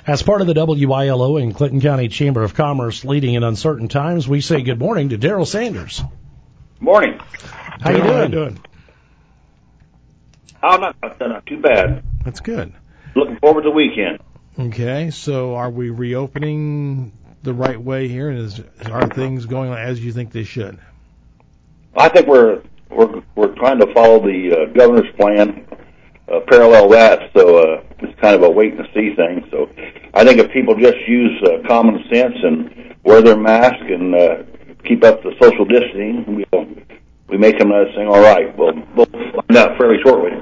As part of the WILO and Clinton County Chamber of Commerce leading in uncertain times, we say good morning to Daryl Sanders. Morning. How you doing? Oh, not too bad. That's good. Looking forward to the weekend. Okay, so are we reopening the right way here? Are things going as you think they should? I think we're trying to follow the governor's plan, parallel that. So it's kind of a wait and see thing. So I think if people just use common sense and wear their mask and keep up the social distancing, we make them this thing all right. We'll find out fairly shortly.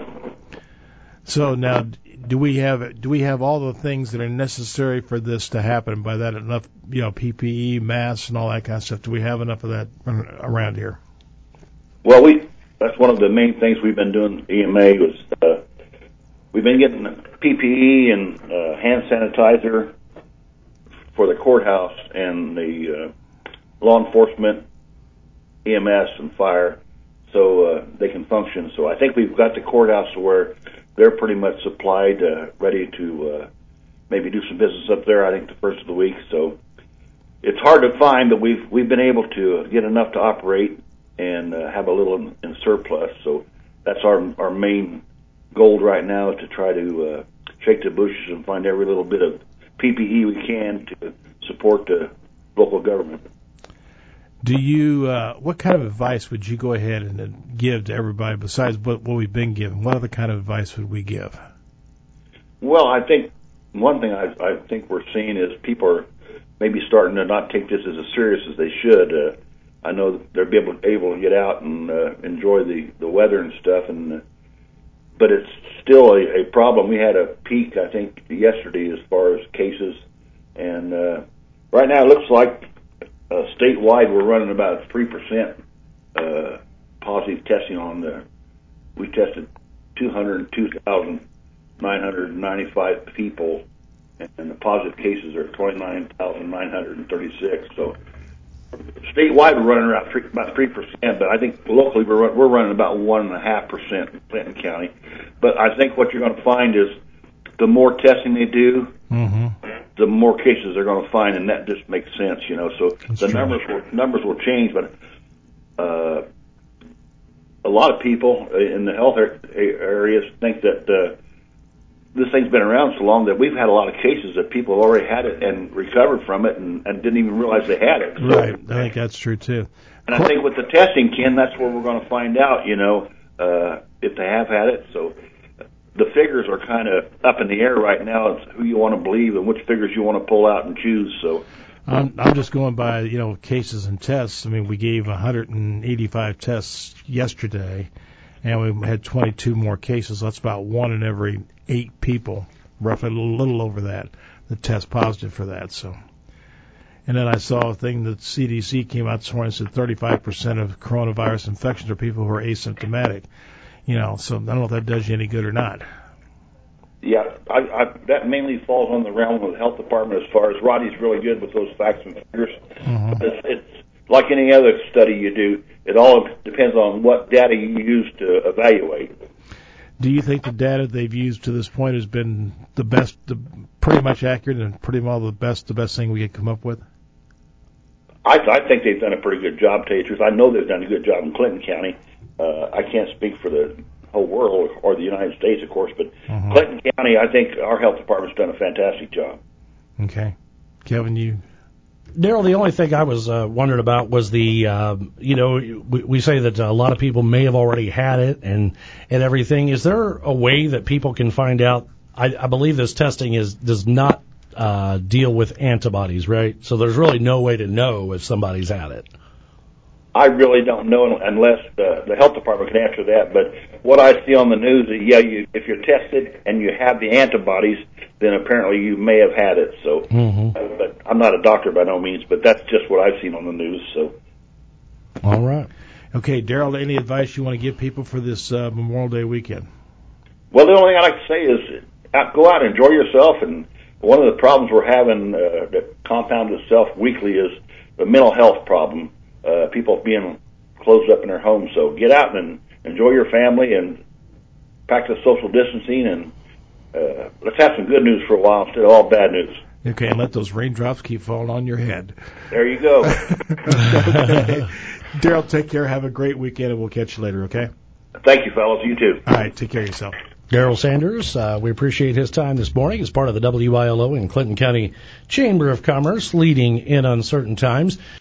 So now, do we have all the things that are necessary for this to happen? By that, enough, PPE, masks, and all that kind of stuff. Do we have enough of that around here? Well, that's one of the main things we've been doing. EMA was we've been getting PPE and hand sanitizer for the courthouse and the law enforcement, EMS, and fire, so they can function. So I think we've got the courthouse where they're pretty much supplied, ready to maybe do some business up there, I think, the first of the week. So it's hard to find, but we've been able to get enough to operate and have a little in surplus. So that's our main goal right now, is to try to shake the bushes and find every little bit of PPE we can to support the local government. Do you, what kind of advice would you go ahead and give to everybody besides what we've been given? What other kind of advice would we give? Well, I think one thing I think we're seeing is people are maybe starting to not take this as serious as they should. I know that they'll be able to get out and enjoy the weather and stuff, but it's still a problem. We had a peak, I think, yesterday as far as cases, and right now it looks like statewide, we're running about 3% positive testing on we tested 202,995 people, and the positive cases are 29,936. So statewide, we're running around about 3%, but I think locally we're running about 1.5% in Clinton County. But I think what you're going to find is the more testing they do, the more cases they're going to find, and that just makes sense, So That's the true. numbers will change, but a lot of people in the health areas think that this thing's been around so long that we've had a lot of cases that people have already had it and recovered from it and didn't even realize they had it. So, right, I think that's true too. And I think with the testing, Ken, that's where we're going to find out, if they have had it. So the figures are kind of up in the air right now. It's who you want to believe and which figures you want to pull out and choose. So I'm just going by, cases and tests. I mean, we gave 185 tests yesterday, and we had 22 more cases. That's about 1 in every 8 people, roughly a little over that test positive for that. So, and then I saw a thing that CDC came out this morning and said 35% of coronavirus infections are people who are asymptomatic. So I don't know if that does you any good or not. Yeah, that mainly falls on the realm of the health department as far as Roddy's really good with those facts and figures. But it's like any other study you do. It all depends on what data you use to evaluate. Do you think the data they've used to this point has been the best, pretty much accurate, and pretty well the best thing we could come up with? I think they've done a pretty good job, to tell you the truth. I know they've done a good job in Clinton County. I can't speak for the whole world or the United States, of course, but Clinton County, I think our health department's done a fantastic job. Okay. Kevin, you... Daryl, the only thing I was wondering about was we say that a lot of people may have already had it and everything. Is there a way that people can find out? I believe this testing does not deal with antibodies, right? So there's really no way to know if somebody's had it. I really don't know unless the health department can answer that. But what I see on the news is, if you're tested and you have the antibodies, then apparently you may have had it. So, but I'm not a doctor by no means, but that's just what I've seen on the news. So, all right, okay, Daryl. Any advice you want to give people for this Memorial Day weekend? Well, the only thing I like to say is go out and enjoy yourself. And one of the problems we're having that compounds itself weekly is the mental health problem. People being closed up in their homes. So get out and enjoy your family and practice social distancing and let's have some good news for a while instead of all bad news. Okay, and let those raindrops keep falling on your head. There you go. Okay. Daryl, take care. Have a great weekend, and we'll catch you later, okay? Thank you, fellas. You too. All right, take care of yourself. Daryl Sanders, we appreciate his time this morning as part of the WILO and Clinton County Chamber of Commerce, leading in uncertain times.